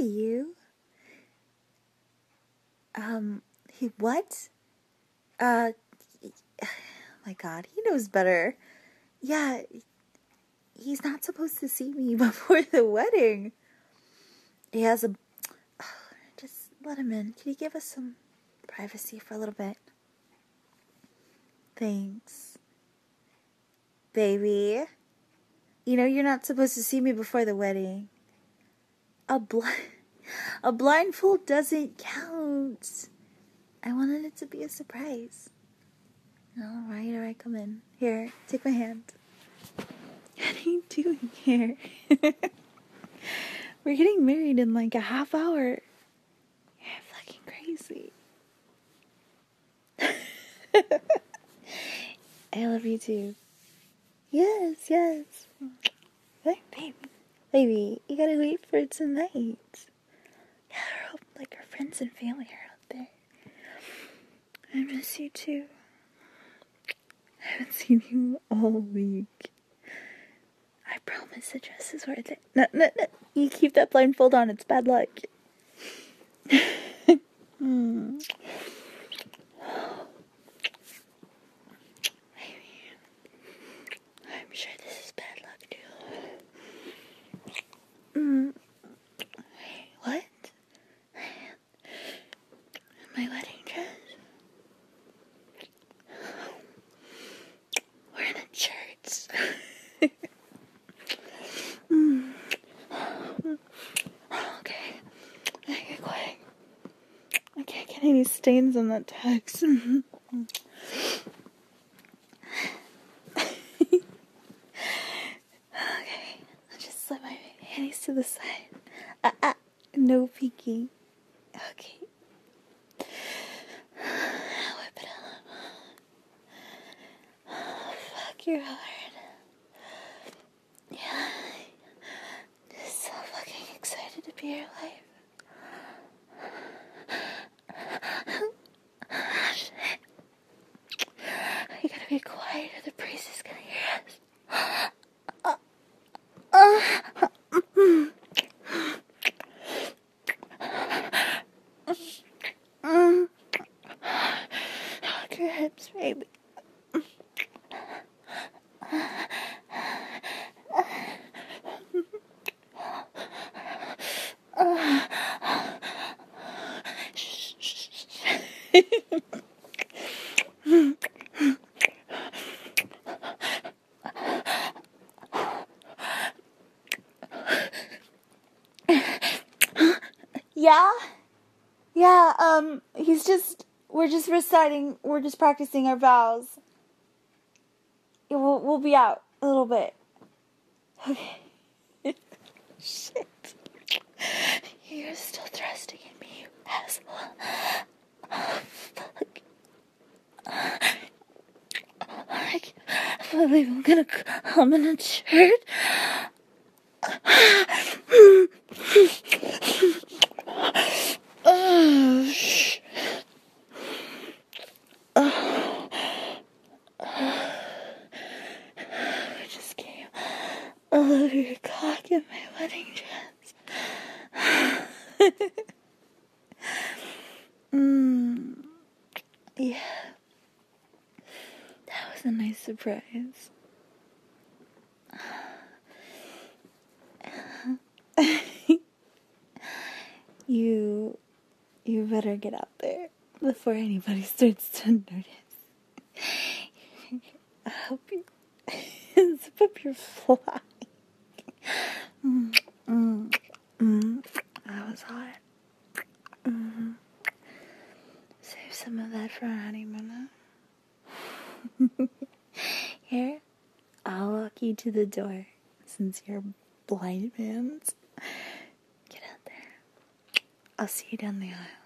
you. He what? My God, he knows better. Yeah, he's not supposed to see me before the wedding. He has a... Just let him in. Can you give us some privacy for a little bit? Thanks. Baby. You know you're not supposed to see me before the wedding. A blindfold doesn't count. I wanted it to be a surprise. Alright, come in. Here, take my hand. What are you doing here? We're getting married in like a half hour. You're fucking crazy. I love you too. Yes. Hey, baby, you gotta wait for tonight. Yeah, like our friends and family are out there. I miss you too. I haven't seen you all week. I promise the dress is worth it. No. You keep that blindfold on. It's bad luck. Maybe. I'm sure this is bad luck too. What? My wedding dress? We're in a church. Okay, get quiet. I can't get any stains on that text. Okay, I'll just slip my panties to the side. No peeking. Okay. Whip it up. Fuck, you're hard. Yeah. Just so fucking excited to be your life. Shit. You gotta be quiet or the priest is gonna hear us. Hug your hips, baby. Yeah, we're just practicing our vows. We'll be out a little bit. Okay. Shit. You're still thrusting in me, you asshole. Oh, fuck. I can't believe I'm gonna come in a shirt. Oh, shit. I just came all over your cock in my wedding dress. Yeah. That was a nice surprise. You better get out there before anybody starts to notice. I hope you zip up your fly. That was hot. Save some of that for our honeymoon. Here, I'll walk you to the door since you're blind man's. Get out there. I'll see you down the aisle.